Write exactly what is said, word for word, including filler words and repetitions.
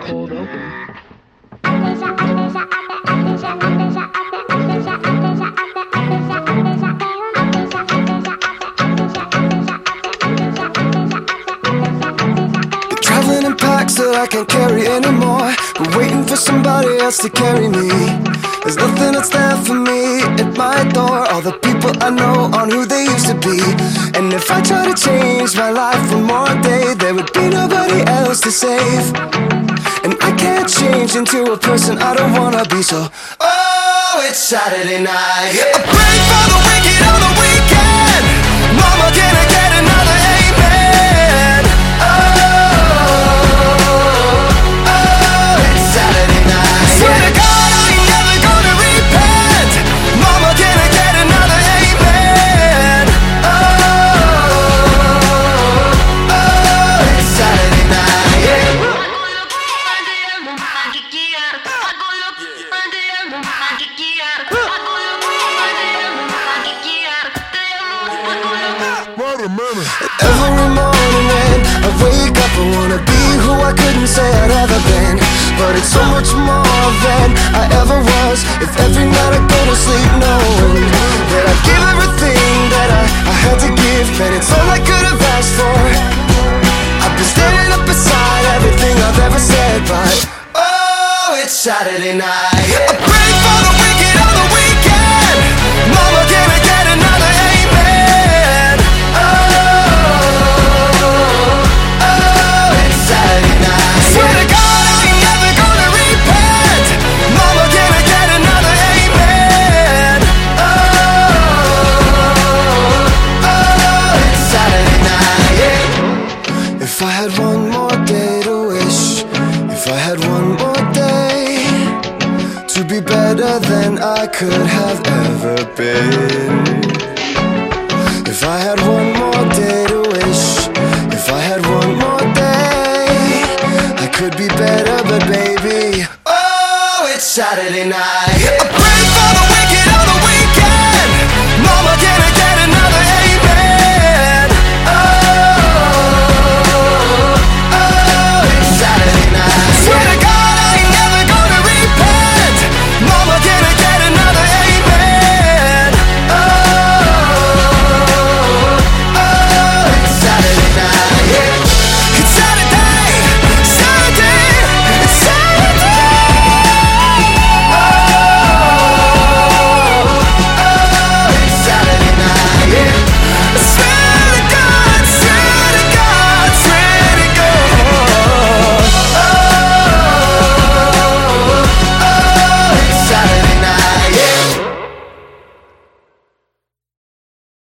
cold open. Traveling in packs that I can't carry anymore, but waiting for somebody else to carry me. There's nothing that's there for me at my door. All the people I know aren't who they used to be. And if I try to change my life one more day, there would be nobody else to save. And I can't change into a person I don't wanna be. So, oh, it's Saturday night. I pray for the wicked on the weekend. Mama, can I get another amen? Oh, oh, it's Saturday night. Swear to God, I ain't never gonna repent. Mama, can I get another amen? Oh, oh, it's Saturday night. Yeah. Every morning when I wake up, I wanna be who I couldn't say I'd ever been. But it's so much more than I ever was. If every night I go to sleep knowing that I give everything that I, I had to give, man, it's all I could have asked for. I've been standing up beside everything I've ever said, but oh, it's Saturday night. I pray for the wicked on the weekend. Mama, can I get another amen? Oh, oh, it's Saturday night. Swear to God, I ain't never gonna repent. Mama, can I get another amen? Oh, oh, it's Saturday night. Yeah. If I had one more day to wish, if I had one more day to be better than I could have ever been. If I had one more day to wish, if I had one more day, I could be better, but baby, oh, it's Saturday night.